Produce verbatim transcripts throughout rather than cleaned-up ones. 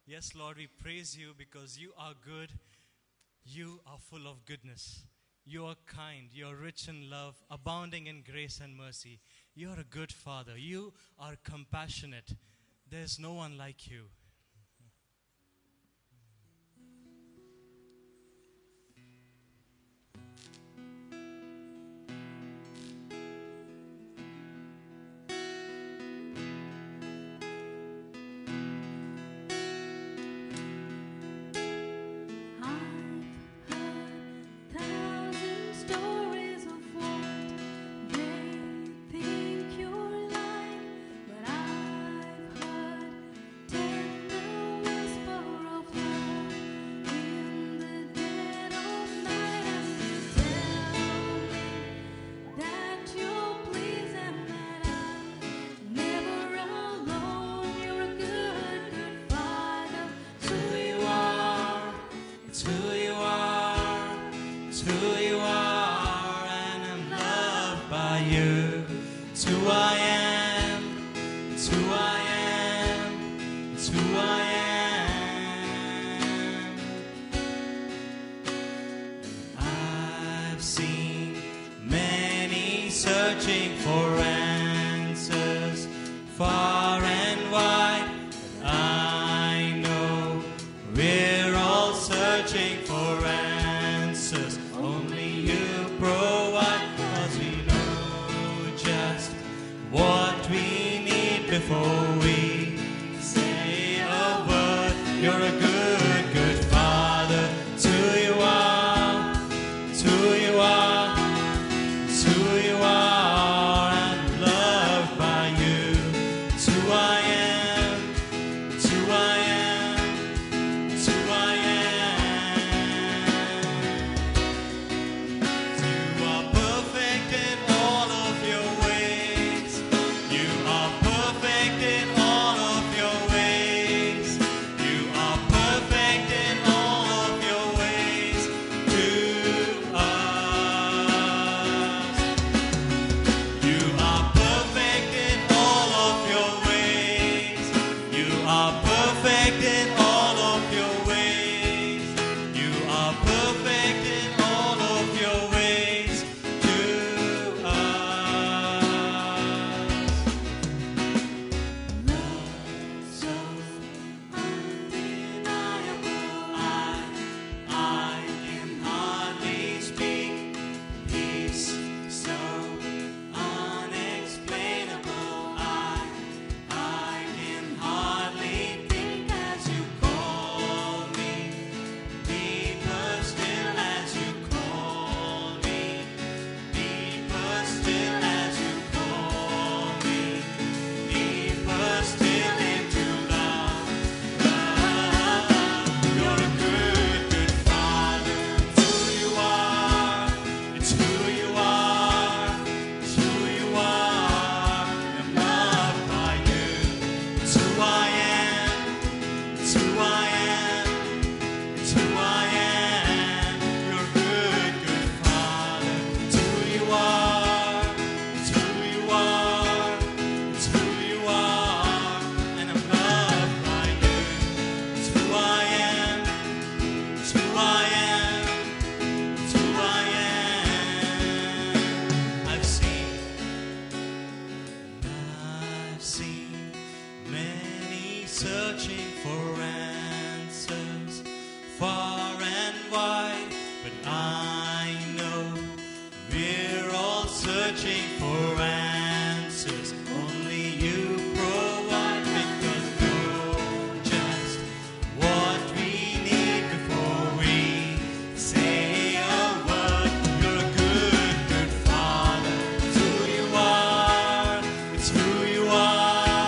Yes, Lord, we praise you because you are good. You are full of goodness. You are kind. You are rich in love, abounding in grace and mercy. You are a good Father. You are compassionate. There's no one like you.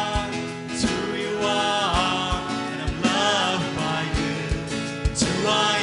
Why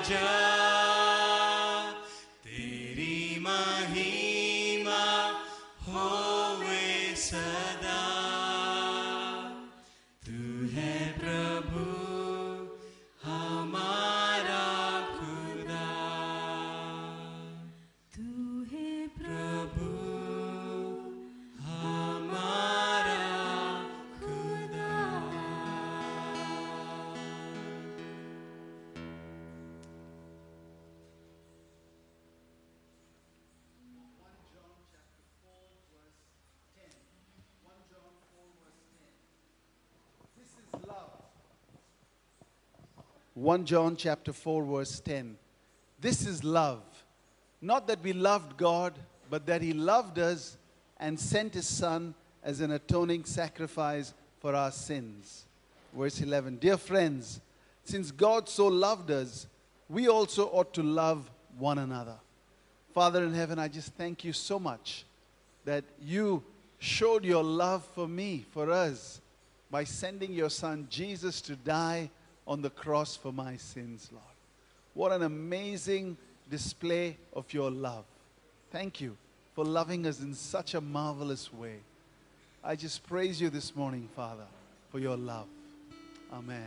राजा तेरी महिमा होवे सदा तू है प्रभु हमारा खुदा तू है प्रभु हमारा खुदा First John chapter four verse ten. This is love. Not that we loved God, but that He loved us and sent His Son as an atoning sacrifice for our sins. Verse eleven. Dear friends, since God so loved us, we also ought to love one another. Father in heaven, I just thank you so much that you showed your love for me, for us, by sending your Son Jesus to die on the cross for my sins, Lord. What an amazing display of your love. Thank you for loving us in such a marvelous way. I just praise you this morning, Father, for your love. Amen.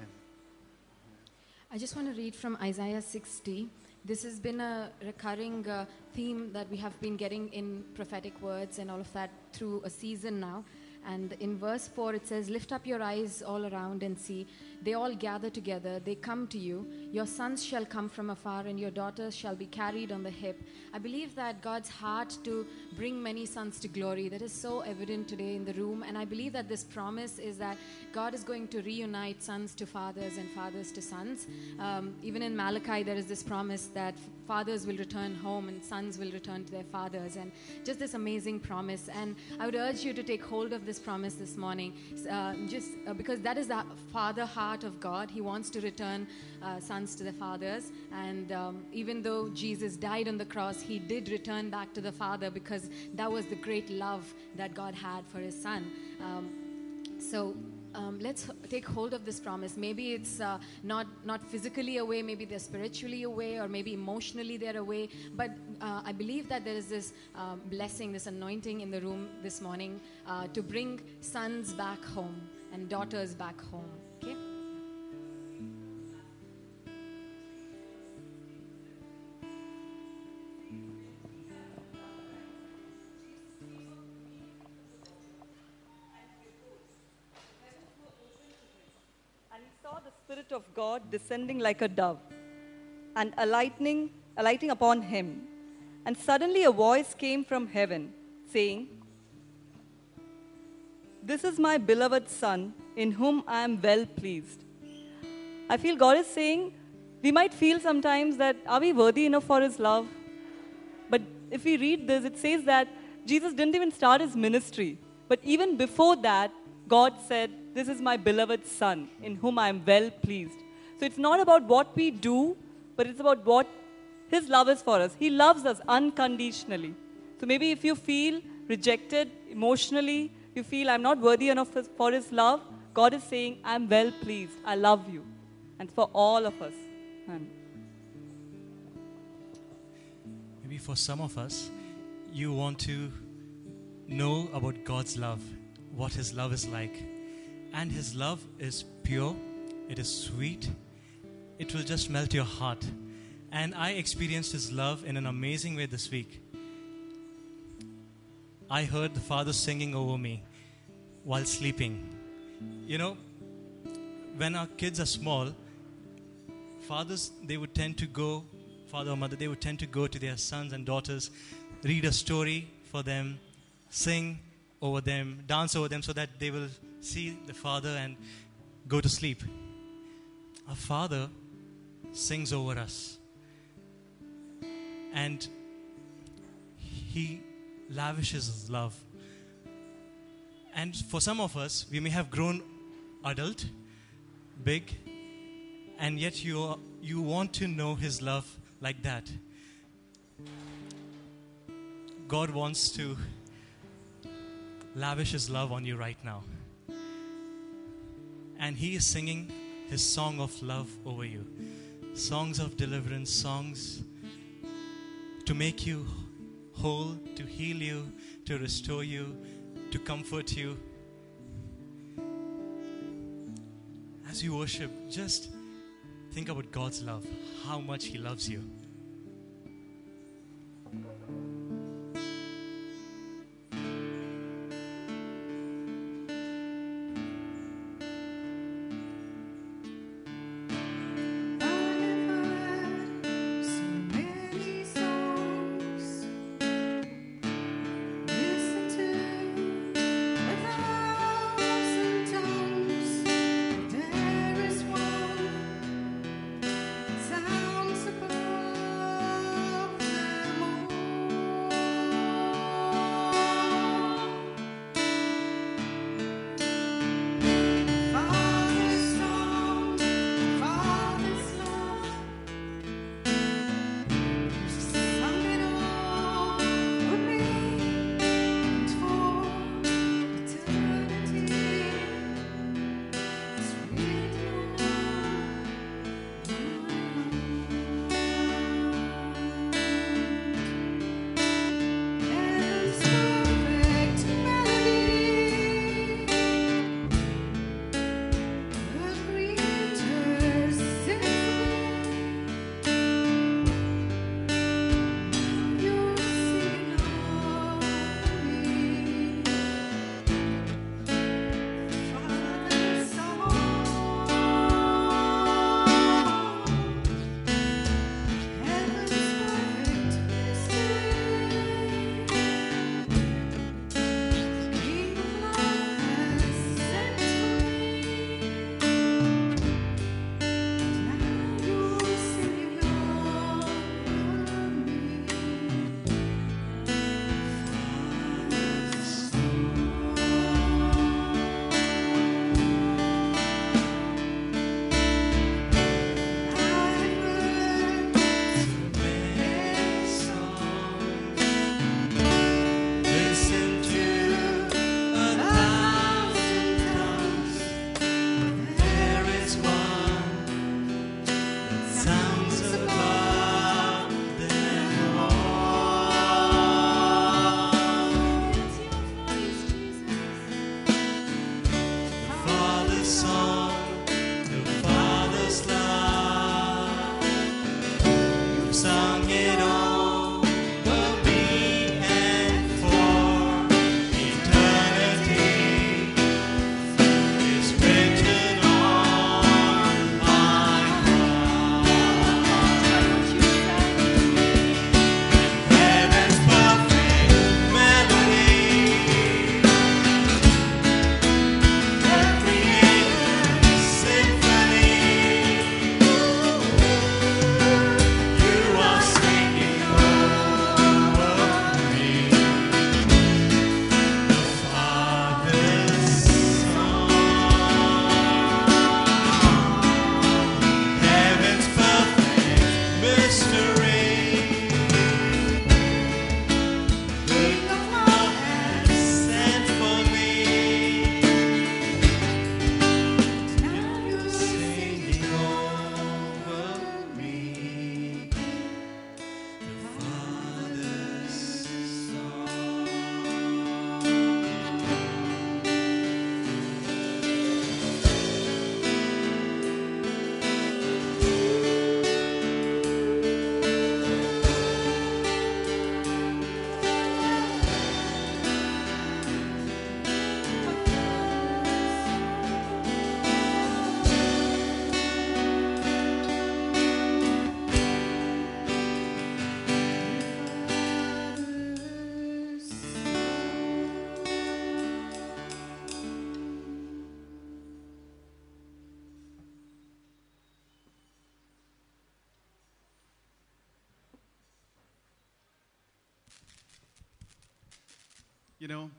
I just want to read from Isaiah sixty. This has been a recurring uh, theme that we have been getting in prophetic words and all of that through a season now. And in verse four, it says, lift up your eyes all around and see. They all gather together. They come to you. Your sons shall come from afar, and your daughters shall be carried on the hip. I believe that God's heart to bring many sons to glory, that is so evident today in the room. And I believe that this promise is that God is going to reunite sons to fathers and fathers to sons. Um, even in Malachi, there is this promise that fathers will return home and sons will return to their fathers. And just this amazing promise. And I would urge you to take hold of this promise this morning, uh, just uh, because that is the father heart of God. He wants to return uh, sons to their fathers. And um, even though Jesus died on the cross, he did return back to the Father because that was the great love that God had for his Son. Um, so um, let's take hold of this promise. Maybe it's uh, not, not physically away, maybe they're spiritually away, or maybe emotionally they're away. But uh, I believe that there is this uh, blessing, this anointing in the room this morning uh, to bring sons back home and daughters back home. Okay? And he saw the Spirit of God descending like a dove and alighting, alighting upon him. And suddenly a voice came from heaven, saying, "This is my beloved Son, in whom I am well pleased." I feel God is saying, we might feel sometimes that, are we worthy enough for his love? But if we read this, it says that Jesus didn't even start his ministry. But even before that, God said, "This is my beloved Son, in whom I am well pleased." So it's not about what we do, but it's about what his love is for us. He loves us unconditionally. So maybe if you feel rejected emotionally, you feel I'm not worthy enough for his love, God is saying, I'm well pleased. I love you. And for all of us. Amen. Maybe for some of us, you want to know about God's love, what his love is like. And his love is pure, it is sweet, it will just melt your heart. And I experienced his love in an amazing way this week. I heard the Father singing over me while sleeping. You know, when our kids are small, fathers, they would tend to go, father or mother, they would tend to go to their sons and daughters, read a story for them, sing over them, dance over them so that they will see the Father and go to sleep. Our Father sings over us. And he lavishes his love. And for some of us, we may have grown adult, big, and yet you you want to know his love like that. God wants to lavish his love on you right now. And he is singing his song of love over you. songs of deliverance, songs to make you whole, to heal you, to restore you, to comfort you. As you worship, just think about God's love, how much He loves you. You know,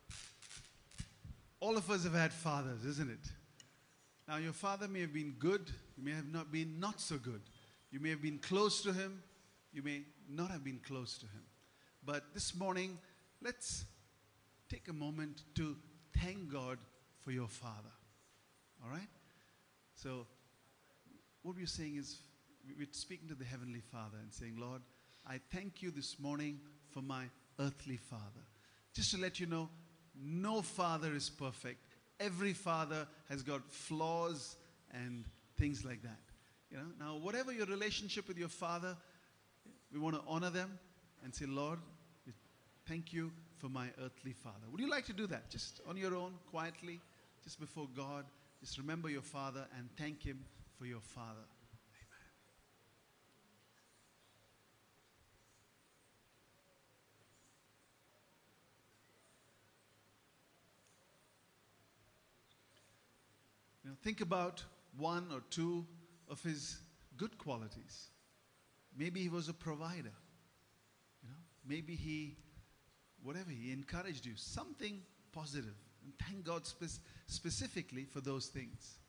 all of us have had fathers, isn't it? Now, your father may have been good, you may have not been not so good. You may have been close to him, you may not have been close to him. But this morning, let's take a moment to thank God for your father. All right? So, what we're saying is, we- we're speaking to the Heavenly Father and saying, Lord, I thank you this morning for my earthly father. Just to let you know, no father is perfect. Every father has got flaws and things like that. You know, now whatever your relationship with your father, we want to honor them and say, Lord, we thank you for my earthly father. Would you like to do that? Just on your own, quietly, just before God. Just remember your father and thank him for your father. Amen. You know, think about one or two of his good qualities. Maybe he was a provider. You know, maybe he, whatever, he encouraged you, something positive. And thank God spe- specifically for those things.